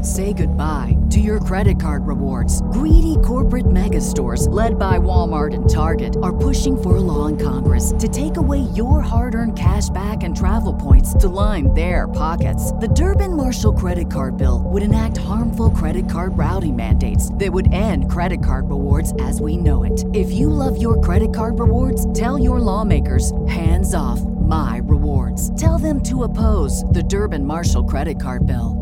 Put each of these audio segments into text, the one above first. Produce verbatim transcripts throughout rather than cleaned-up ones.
Say goodbye to your credit card rewards. Greedy corporate mega stores, led by Walmart and Target, are pushing for a law in Congress to take away your hard-earned cash back and travel points to line their pockets. The Durbin-Marshall credit card bill would enact harmful credit card routing mandates that would end credit card rewards as we know it. If you love your credit card rewards, tell your lawmakers, hands off my rewards. Tell them to oppose the Durbin-Marshall credit card bill.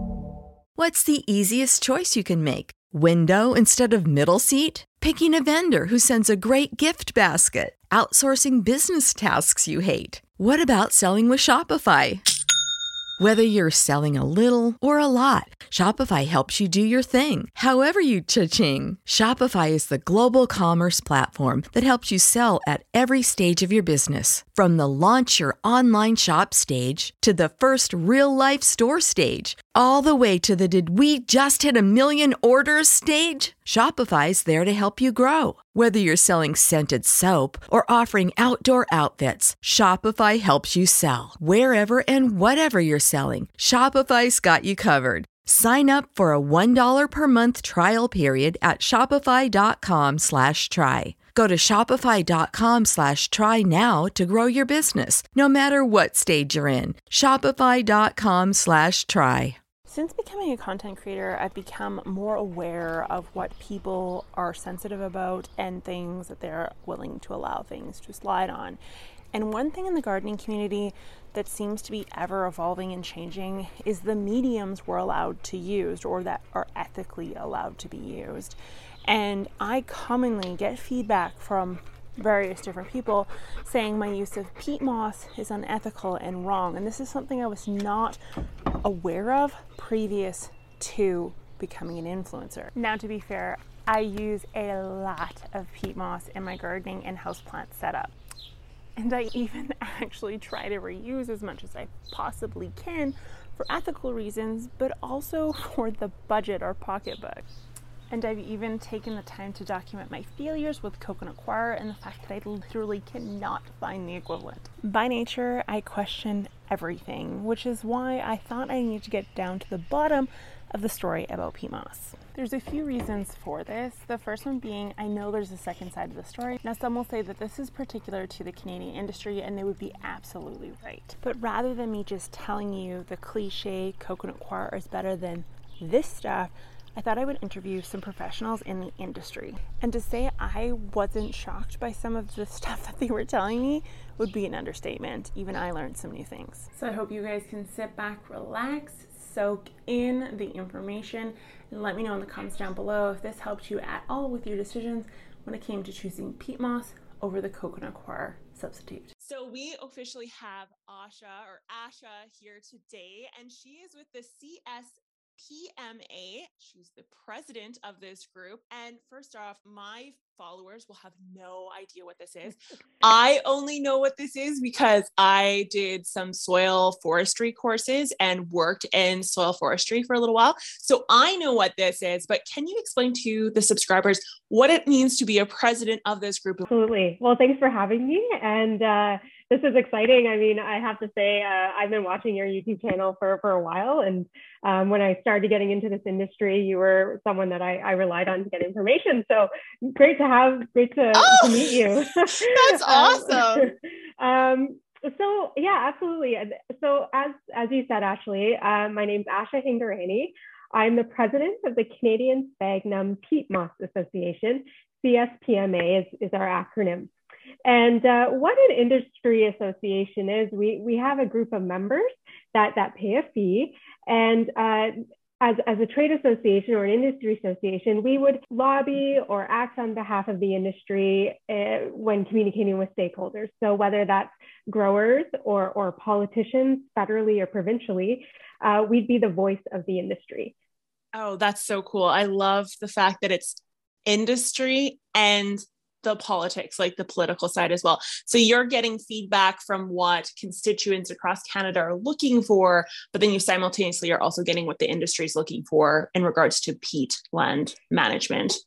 What's the easiest choice you can make? Window instead of middle seat? Picking a vendor who sends a great gift basket? Outsourcing business tasks you hate? What about selling with Shopify? Whether you're selling a little or a lot, Shopify helps you do your thing, however you cha-ching. Shopify is the global commerce platform that helps you sell at every stage of your business. From the launch your online shop stage to the first real-life store stage, all the way to the did we just hit a million orders stage. Shopify's there to help you grow. Whether you're selling scented soap or offering outdoor outfits, Shopify helps you sell. Wherever and whatever you're selling, Shopify's got you covered. Sign up for a one dollar per month trial period at shopify.com slash try. Go to shopify.com slash try now to grow your business, no matter what stage you're in. Shopify.com slash try. Since becoming a content creator, I've become more aware of what people are sensitive about and things that they're willing to allow things to slide on. And one thing in the gardening community that seems to be ever evolving and changing is the mediums we're allowed to use or that are ethically allowed to be used. And I commonly get feedback from various different people saying my use of peat moss is unethical and wrong. And this is something I was not aware of previous to becoming an influencer. Now, to be fair, I use a lot of peat moss in my gardening and houseplant setup. And I even actually try to reuse as much as I possibly can for ethical reasons, but also for the budget or pocketbook. And I've even taken the time to document my failures with coconut coir and the fact that I literally cannot find the equivalent. By nature, I question everything, which is why I thought I needed to get down to the bottom of the story about peat moss. There's a few reasons for this. The first one being, I know there's a second side of the story. Now, some will say that this is particular to the Canadian industry, and they would be absolutely right. But rather than me just telling you the cliche coconut coir is better than this stuff, I thought I would interview some professionals in the industry. And to say I wasn't shocked by some of the stuff that they were telling me would be an understatement. Even I learned some new things. So I hope you guys can sit back, relax, soak in the information, and let me know in the comments down below if this helped you at all with your decisions when it came to choosing peat moss over the coconut coir substitute. So we officially have Asha or Asha here today, and she is with the C S P M A. She's the president of this group. And first off, my followers will have no idea what this is. I only know what this is because I did some soil forestry courses and worked in soil forestry for a little while. So I know what this is, but can you explain to the subscribers what it means to be a president of this group? Absolutely. Well, thanks for having me. And uh, this is exciting. I mean, I have to say, uh, I've been watching your YouTube channel for, for a while. And um, when I started getting into this industry, you were someone that I, I relied on to get information. So great to have, great to, oh, to meet you. That's awesome. um, um, so yeah, absolutely. So as, as you said, Ashley, uh, my name's Asha Hingorani. I'm the president of the Canadian Sphagnum Peat Moss Association. C S P M A is, is our acronym. And uh, what an industry association is, we, we have a group of members that, that pay a fee. And uh, as, as a trade association or an industry association, we would lobby or act on behalf of the industry uh, when communicating with stakeholders. So whether that's growers or, or politicians, federally or provincially, uh, we'd be the voice of the industry. Oh, that's so cool. I love the fact that it's industry and the politics, like the political side as well. So you're getting feedback from what constituents across Canada are looking for, but then you simultaneously are also getting what the industry is looking for in regards to peat land management.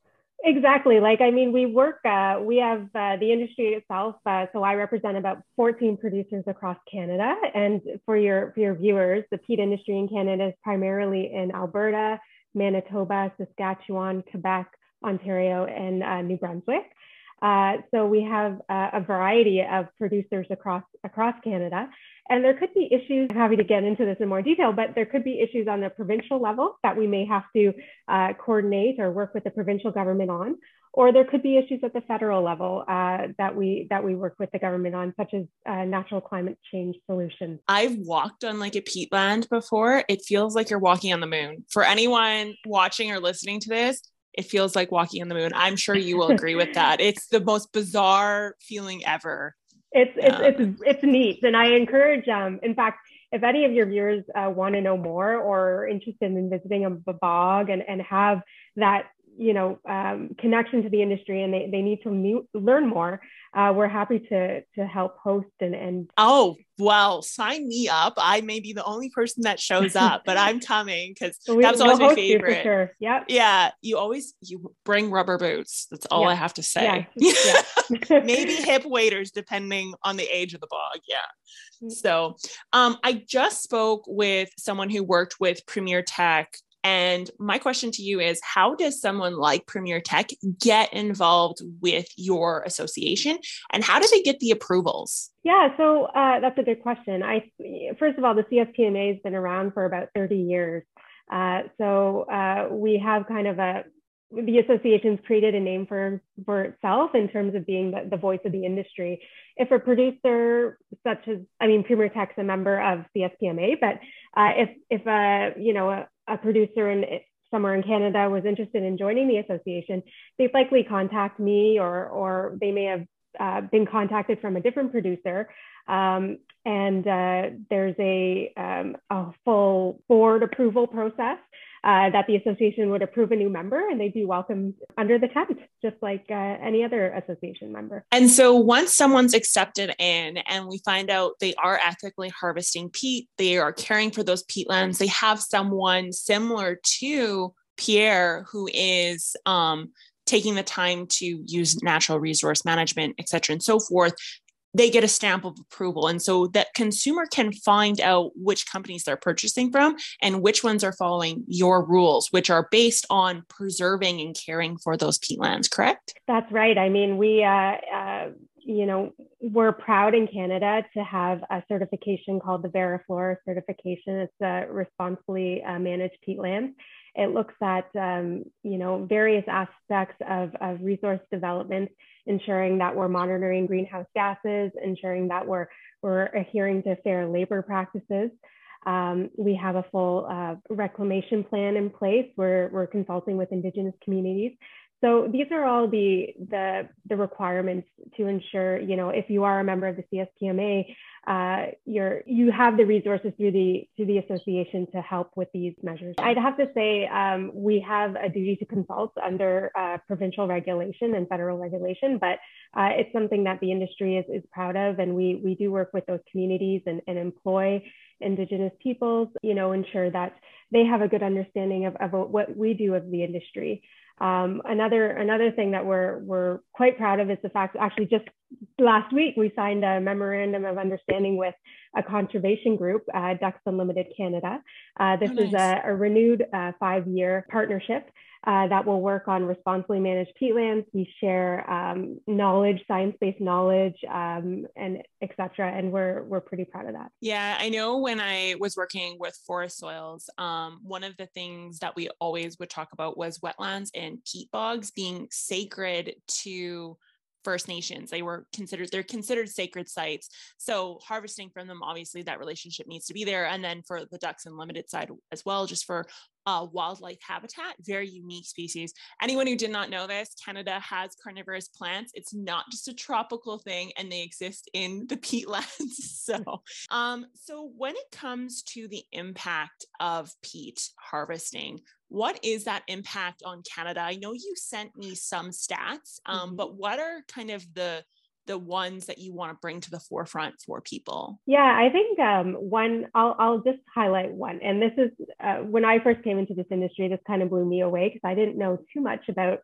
Exactly. Like, I mean, we work, uh, we have uh, the industry itself. Uh, so I represent about fourteen producers across Canada. And for your, for your viewers, the peat industry in Canada is primarily in Alberta, Manitoba, Saskatchewan, Quebec, Ontario, and uh, New Brunswick. Uh, so we have uh, a variety of producers across, across Canada. And there could be issues, I'm happy to get into this in more detail, but there could be issues on the provincial level that we may have to uh, coordinate or work with the provincial government on, or there could be issues at the federal level uh, that we that we work with the government on, such as uh, natural climate change solutions. I've walked on like a peatland before. It feels like you're walking on the moon. For anyone watching or listening to this, it feels like walking on the moon. I'm sure you will agree with that. It's the most bizarre feeling ever. It's, it's, um, it's, it's neat. And I encourage, um, in fact, if any of your viewers uh, want to know more or are interested in visiting a bog and, and have that, you know, um, connection to the industry and they, they need to new, learn more, uh, we're happy to, to help host and, and. Oh, well, sign me up. I may be the only person that shows up, but I'm coming because that was always we'll my favorite. For sure. Yeah. Yeah. You always, you bring rubber boots. That's all yeah. I have to say. Yeah. Yeah. Maybe hip waders, depending on the age of the bog. Yeah. So um, I just spoke with someone who worked with Premier Tech. And my question to you is, how does someone like Premier Tech get involved with your association, and how do they get the approvals? Yeah, so uh, that's a good question. I first of all, the C S P M A has been around for about thirty years. Uh, so uh, we have kind of a, the association's created a name for, for itself in terms of being the, the voice of the industry. If a producer such as, I mean, Premier Tech's a member of C S P M A, but uh, if, if a, you know, a, a producer in somewhere in Canada was interested in joining the association, they'd likely contact me, or, or they may have uh, been contacted from a different producer. Um, and uh, there's a, um, a full board approval process uh, that the association would approve a new member, and they'd be welcomed under the tent, just like uh, any other association member. And so once someone's accepted in and we find out they are ethically harvesting peat, they are caring for those peatlands, they have someone similar to Pierre who is um, taking the time to use natural resource management, et cetera, and so forth, they get a stamp of approval. And so that consumer can find out which companies they're purchasing from and which ones are following your rules, which are based on preserving and caring for those peatlands, correct? That's right. I mean, we, uh, uh, you know, we're proud in Canada to have a certification called the Veriflora certification. It's a responsibly uh, managed peatlands. It looks at, um, you know, various aspects of, of resource development, ensuring that we're monitoring greenhouse gases, ensuring that we're, we're adhering to fair labor practices. Um, we have a full uh, reclamation plan in place. We're, we're consulting with Indigenous communities. So these are all the, the, the requirements to ensure, you know, if you are a member of the C S P M A, uh, you're, you have the resources through the, through the association to help with these measures. I'd have to say um, we have a duty to consult under uh, provincial regulation and federal regulation, but uh, it's something that the industry is, is proud of. And we, we do work with those communities and, and employ Indigenous peoples, you know, ensure that they have a good understanding of, of what we do of the industry. Um, another another thing that we're we're quite proud of is the fact, actually just last week we signed a memorandum of understanding with a conservation group, uh, Ducks Unlimited Canada. Uh, this oh, nice. is a, a renewed uh, five-year partnership uh, that will work on responsibly managed peatlands. We share um, knowledge, science-based knowledge, um, and et cetera. And we're we're pretty proud of that. Yeah, I know when I was working with forest soils, um, one of the things that we always would talk about was wetlands and peat bogs being sacred to First Nations. They were considered, they're considered sacred sites. So harvesting from them, obviously that relationship needs to be there. And then for the Ducks Unlimited side as well, just for uh, wildlife habitat, very unique species. Anyone who did not know this, Canada has carnivorous plants. It's not just a tropical thing, and they exist in the peatlands. So, um, so when it comes to the impact of peat harvesting, what is that impact on Canada? I know you sent me some stats, um, mm-hmm. but what are kind of the the ones that you want to bring to the forefront for people? Yeah, I think um, one, I'll, I'll just highlight one. And this is, uh, when I first came into this industry, this kind of blew me away because I didn't know too much about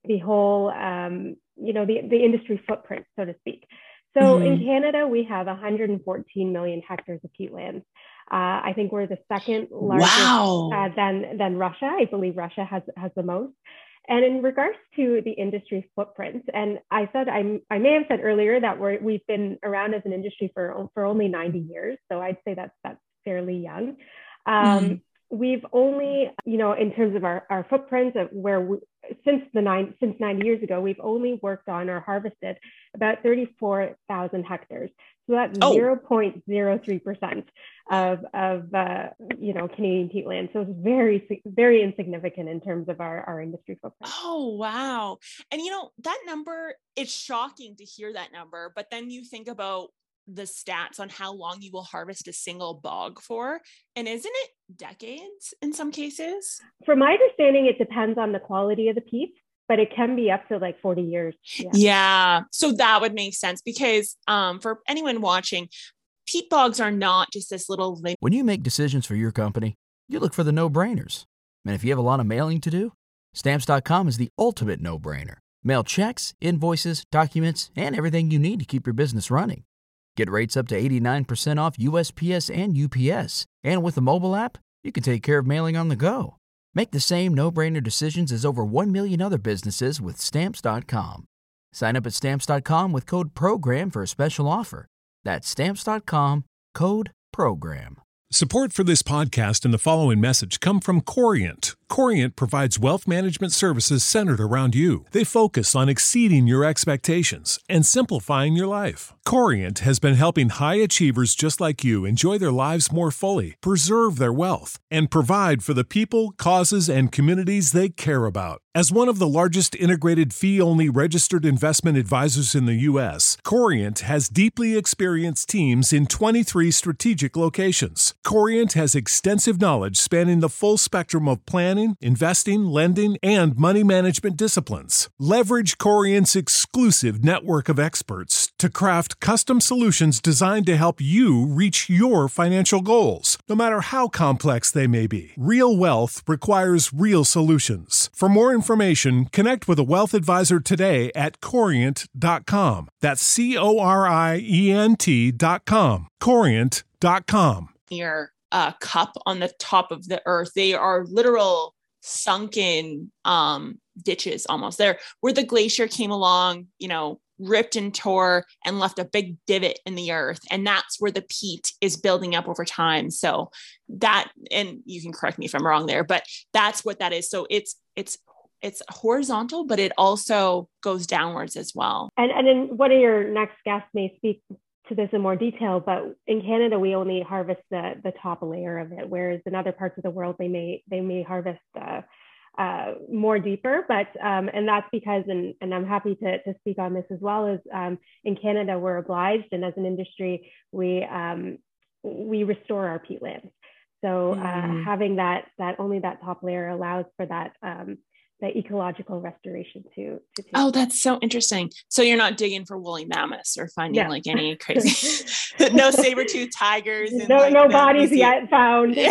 the whole, um, you know, the, the industry footprint, so to speak. So mm-hmm. in Canada, we have one hundred fourteen million hectares of peatlands. Uh, I think we're the second largest wow. uh, than, than Russia. I believe Russia has, has the most. And in regards to the industry footprint, and I said, I, I may have said earlier that we're, we've been around as an industry for, for only ninety years. So I'd say that's, that's fairly young. Um, mm. We've only, you know, in terms of our, our footprint of where we, since the nine, since ninety years ago, we've only worked on or harvested about thirty-four thousand hectares. So that's oh. zero point zero three percent of, of uh, you know, Canadian peatland. So it's very, very insignificant in terms of our, our industry footprint. Oh, wow. And, you know, that number, it's shocking to hear that number, but then you think about the stats on how long you will harvest a single bog for. And isn't it decades in some cases? From my understanding, it depends on the quality of the peat, but it can be up to like forty years. Yeah. yeah. So that would make sense because um, for anyone watching, peat bogs are not just this little... When you make decisions for your company, you look for the no-brainers. And if you have a lot of mailing to do, Stamps dot com is the ultimate no-brainer. Mail checks, invoices, documents, and everything you need to keep your business running. Get rates up to eighty-nine percent off U S P S and U P S. And with the mobile app, you can take care of mailing on the go. Make the same no-brainer decisions as over one million other businesses with Stamps dot com. Sign up at Stamps dot com with code PROGRAM for a special offer. That's Stamps dot com, code PROGRAM. Support for this podcast and the following message come from Corient. Corient provides wealth management services centered around you. They focus on exceeding your expectations and simplifying your life. Corient has been helping high achievers just like you enjoy their lives more fully, preserve their wealth, and provide for the people, causes, and communities they care about. As one of the largest integrated fee-only registered investment advisors in the U S, Corient has deeply experienced teams in twenty-three strategic locations. Corient has extensive knowledge spanning the full spectrum of planning, investing, lending, and money management disciplines. Leverage Corient's exclusive network of experts to craft custom solutions designed to help you reach your financial goals, no matter how complex they may be. Real wealth requires real solutions. For more information, connect with a wealth advisor today at corient dot com. That's C O R I E N T dot com. corient dot com. Your uh, cup on the top of the earth. They are literal sunken um, ditches almost there where the glacier came along, you know, ripped and tore and left a big divot in the earth. And that's where the peat is building up over time. So that, and you can correct me if I'm wrong there, but that's what that is. So it's, it's, it's horizontal, but it also goes downwards as well. And, and then one of your next guests may speak to this in more detail, but in Canada, we only harvest the, the top layer of it, whereas in other parts of the world, they may, they may harvest uh, uh, more deeper, but, um, and that's because, and, and I'm happy to, to speak on this as well, as um, in Canada, we're obliged, and as an industry, we, um, we restore our peatlands. So uh, mm. having that, that only that top layer allows for that, um, the ecological restoration to, to take. Oh, that's so interesting. So you're not digging for woolly mammoths or finding yeah. like any crazy, no saber-toothed tigers. And no, like no bodies yet found. Yeah.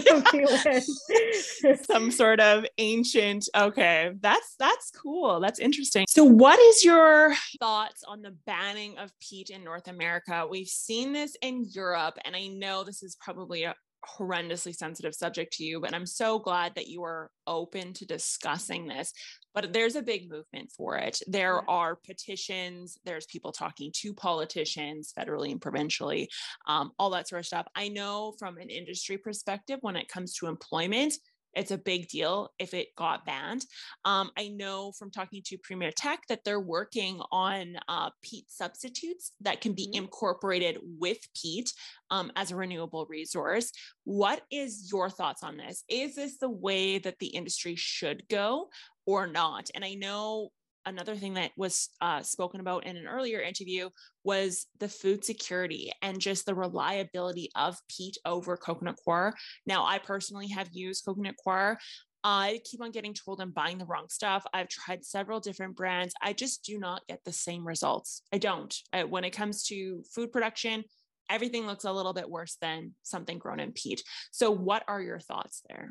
Some sort of ancient. Okay. That's, that's cool. That's interesting. So what is your thoughts on the banning of peat in North America? We've seen this in Europe, and I know this is probably a horrendously sensitive subject to you, but I'm so glad that you are open to discussing this. But there's a big movement for it. There yeah. are petitions. There's people talking to politicians federally and provincially, um, all that sort of stuff. I know from an industry perspective, when it comes to employment, it's a big deal if it got banned. Um, I know from talking to Premier Tech that they're working on uh, peat substitutes that can be mm-hmm. incorporated with peat um, as a renewable resource. What is your thoughts on this? Is this the way that the industry should go or not? And I know another thing that was uh, spoken about in an earlier interview was the food security and just the reliability of peat over coconut coir. Now, I personally have used coconut coir. I keep on getting told I'm buying the wrong stuff. I've tried several different brands. I just do not get the same results. I don't. I, when it comes to food production, everything looks a little bit worse than something grown in peat. So what are your thoughts there?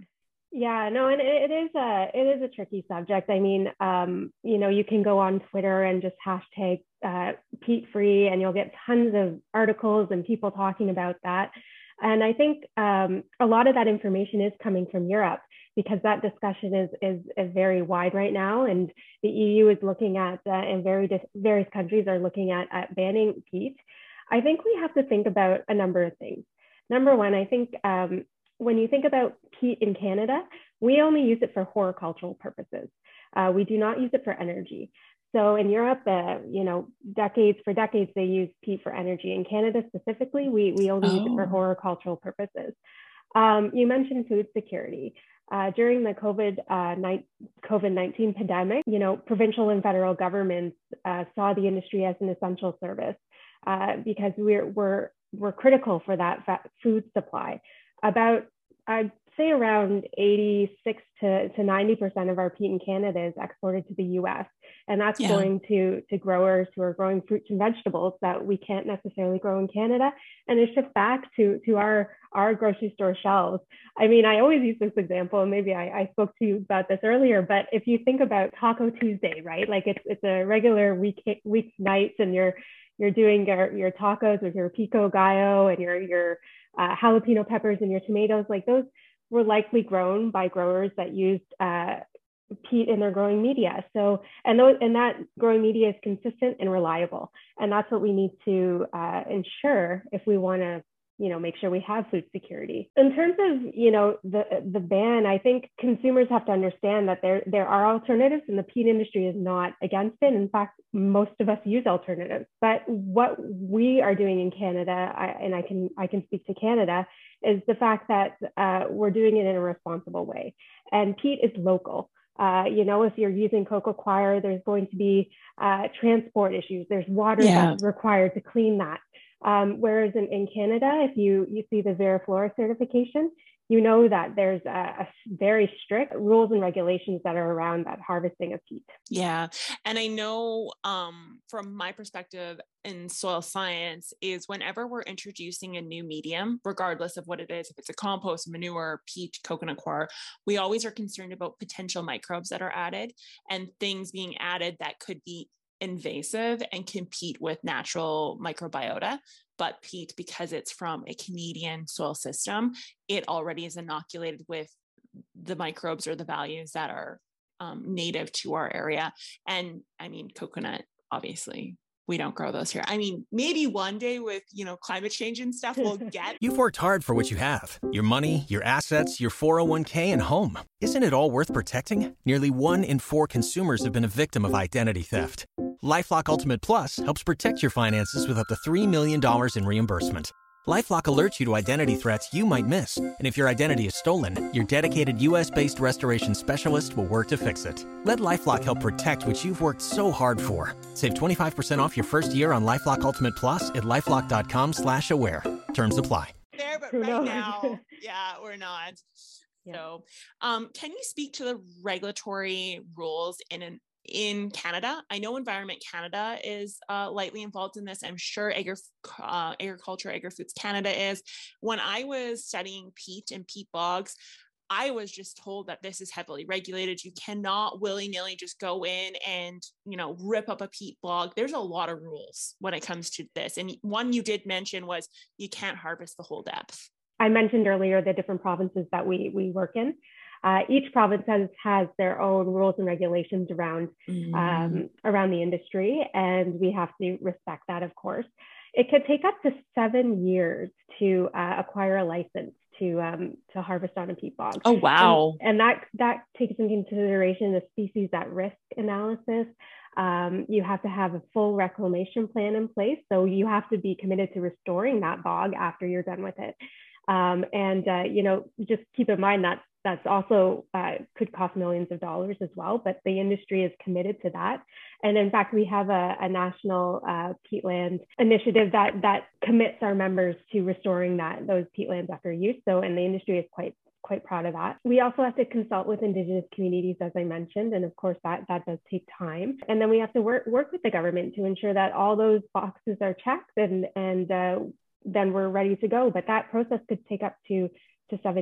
Yeah, no, and it, it is a it is a tricky subject. I mean, um, you know, you can go on Twitter and just hashtag uh, peat free, and you'll get tons of articles and people talking about that. And I think um, a lot of that information is coming from Europe because that discussion is is, is very wide right now, and the E U is looking at uh, and very various countries are looking at, at banning peat. I think we have to think about a number of things. Number one, I think. Um, When you think about peat in Canada, we only use it for horticultural purposes. Uh, we do not use it for energy. So in Europe, uh, you know, decades for decades they use peat for energy. In Canada specifically, we we only oh. use it for horticultural purposes. Um, you mentioned food security. Uh, during the COVID uh, COVID nineteen pandemic, you know, provincial and federal governments uh, saw the industry as an essential service uh, because we're we're we're critical for that food supply. About, I'd say around eighty-six to ninety percent of our peat in Canada is exported to the U S. And that's yeah. going to, to growers who are growing fruits and vegetables that we can't necessarily grow in Canada. And it ships back to, to our, our grocery store shelves. I mean, I always use this example, and maybe I, I spoke to you about this earlier, but if you think about Taco Tuesday, right? Like it's, it's a regular week, week nights, and you're, you're doing your, your tacos with your pico gallo and your, your, Uh, jalapeno peppers and your tomatoes, like those were likely grown by growers that used uh, peat in their growing media. So, and those, and that growing media is consistent and reliable. And that's what we need to uh, ensure if we want to, you know, make sure we have food security. In terms of, you know, the the ban, I think consumers have to understand that there there are alternatives, and the peat industry is not against it. In fact, most of us use alternatives. But what we are doing in Canada, I, and I can I can speak to Canada, is the fact that uh, we're doing it in a responsible way. And peat is local. Uh, you know, if you're using coco coir, there's going to be uh, transport issues. There's water yeah. that's required to clean that. Um, whereas in, in Canada, if you, you see the Veriflora certification, you know that there's a, a very strict rules and regulations that are around that harvesting of peat. Yeah. And I know um, from my perspective in soil science is whenever we're introducing a new medium, regardless of what it is, if it's a compost, manure, peat, coconut coir, we always are concerned about potential microbes that are added and things being added that could be invasive and compete with natural microbiota. But peat, because it's from a Canadian soil system, it already is inoculated with the microbes or the values that are um, native to our area. And I mean, coconut, obviously, we don't grow those here. I mean, maybe one day with, you know, climate change and stuff, we'll get. You've worked hard for what you have. Your money, your assets, your four oh one k, and home. Isn't it all worth protecting? Nearly one in four consumers have been a victim of identity theft. LifeLock Ultimate Plus helps protect your finances with up to three million dollars in reimbursement. LifeLock alerts you to identity threats you might miss. And if your identity is stolen, your dedicated U S-based restoration specialist will work to fix it. Let LifeLock help protect what you've worked so hard for. Save twenty-five percent off your first year on LifeLock Ultimate Plus at LifeLock.com slash aware. Terms apply. There, but right now, yeah, we're not. Yeah. So um, can you speak to the regulatory rules in an in Canada? I know Environment Canada is uh, lightly involved in this. I'm sure Agri- uh, Agriculture, Agri-Foods Canada is. When I was studying peat and peat bogs, I was just told that this is heavily regulated. You cannot willy-nilly just go in and, you know, rip up a peat bog. There's a lot of rules when it comes to this. And one you did mention was you can't harvest the whole depth. I mentioned earlier the different provinces that we we work in. Uh, each province has, has their own rules and regulations around mm. um, around the industry, and we have to respect that, of course. It could take up to seven years to uh, acquire a license to um, to harvest on a peat bog. Oh, wow. And, and that, that takes into consideration the species at risk analysis. Um, you have to have a full reclamation plan in place. So you have to be committed to restoring that bog after you're done with it. Um, and, uh, you know, just keep in mind that that's also uh, could cost millions of dollars as well, but the industry is committed to that. And in fact, we have a, a national uh, peatland initiative that that commits our members to restoring that those peatlands after use. So, and the industry is quite quite proud of that. We also have to consult with Indigenous communities, as I mentioned, and of course that that does take time. And then we have to work work with the government to ensure that all those boxes are checked, and and uh, then we're ready to go. But that process could take up to to seven years.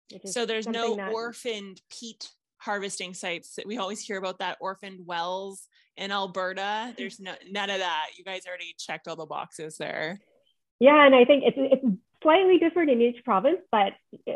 So there's no that... orphaned peat harvesting sites. We always hear about that orphaned wells in Alberta. There's no, none of that. You guys already checked all the boxes there. Yeah, and I think it's it's slightly different in each province, but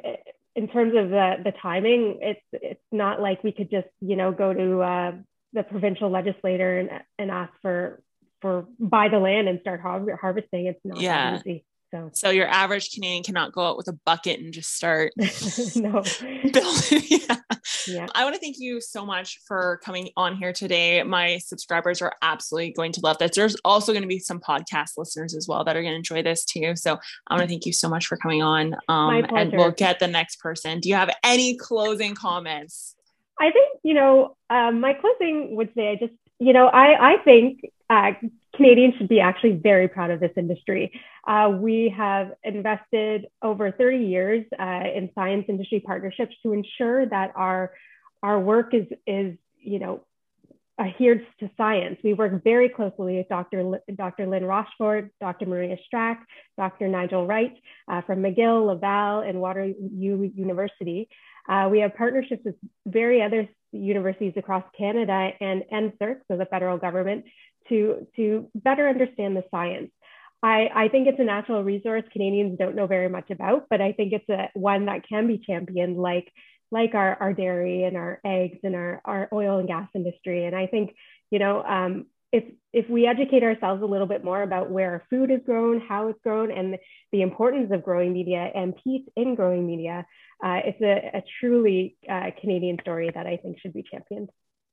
in terms of the the timing, it's it's not like we could just, you know, go to uh, the provincial legislator and and ask for for buy the land and start har- harvesting. It's not yeah. that easy. So. so your average Canadian cannot go out with a bucket and just start no. building. yeah. Yeah. I want to thank you so much for coming on here today. My subscribers are absolutely going to love this. There's also going to be some podcast listeners as well that are going to enjoy this too. So I want to thank you so much for coming on. Um, My pleasure. And we'll get the next person. Do you have any closing comments? I think, you know, um, my closing would say, I just, you know, I, I think uh, Canadians should be actually very proud of this industry. Uh, we have invested over thirty years uh, in science industry partnerships to ensure that our, our work is, is, you know, adheres to science. We work very closely with Doctor L- Doctor Lynn Rochford, Doctor Maria Strack, Doctor Nigel Wright uh, from McGill, Laval, and Waterloo University. Uh, we have partnerships with very other universities across Canada and N S E R C, so the federal government, to, to better understand the science. I, I think it's a natural resource Canadians don't know very much about, but I think it's a one that can be championed, like, like our, our dairy and our eggs and our, our oil and gas industry. And I think, you know, um, if, if we educate ourselves a little bit more about where our food is grown, how it's grown, and the importance of growing media and peat in growing media, uh, it's a, a truly uh, Canadian story that I think should be championed.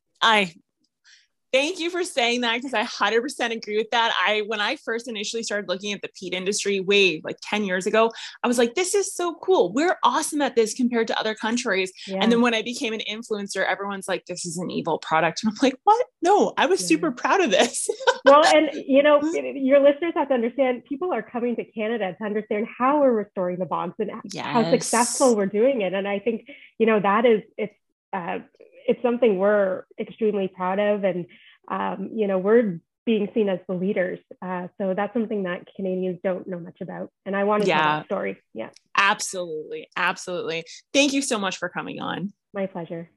I Thank you for saying that, because I one hundred percent agree with that. I, when I first initially started looking at the peat industry way like ten years ago, I was like, this is so cool. We're awesome at this compared to other countries. Yeah. And then when I became an influencer, everyone's like, this is an evil product. And I'm like, what? No, I was yeah. super proud of this. Well, and you know, your listeners have to understand, people are coming to Canada to understand how we're restoring the bogs and yes. how successful we're doing it. And I think, you know, that is, it's, uh, it's something we're extremely proud of, and um, you know, we're being seen as the leaders. Uh, so that's something that Canadians don't know much about, and I want to yeah. tell that story. Yeah, absolutely, absolutely. Thank you so much for coming on. My pleasure.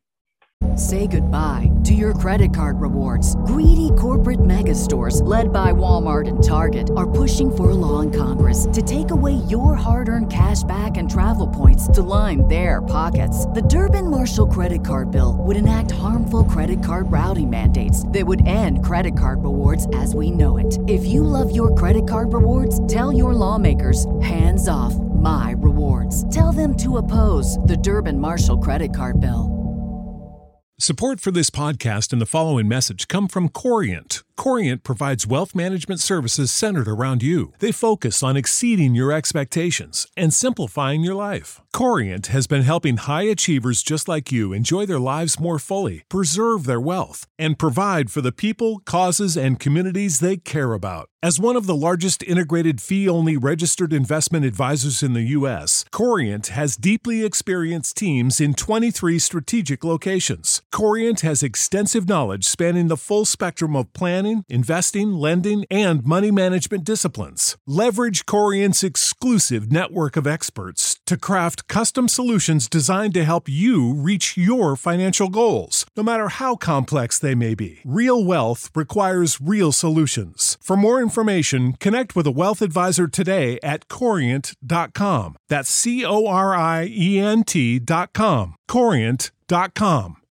Say goodbye to your credit card rewards. Greedy corporate mega stores, led by Walmart and Target, are pushing for a law in Congress to take away your hard-earned cash back and travel points to line their pockets. The Durbin-Marshall credit card bill would enact harmful credit card routing mandates that would end credit card rewards as we know it. If you love your credit card rewards, tell your lawmakers, hands off my rewards. Tell them to oppose the Durbin-Marshall credit card bill. Support for this podcast and the following message come from Corient. Corient provides wealth management services centered around you. They focus on exceeding your expectations and simplifying your life. Corient has been helping high achievers just like you enjoy their lives more fully, preserve their wealth, and provide for the people, causes, and communities they care about. As one of the largest integrated fee-only registered investment advisors in the U S, Corient has deeply experienced teams in twenty-three strategic locations. Corient has extensive knowledge spanning the full spectrum of planning, investing, lending, and money management disciplines. Leverage Corient's exclusive network of experts to craft custom solutions designed to help you reach your financial goals, no matter how complex they may be. Real wealth requires real solutions. For more information, connect with a wealth advisor today at corient dot com. That's C O R I E N T dot com. corient dot com.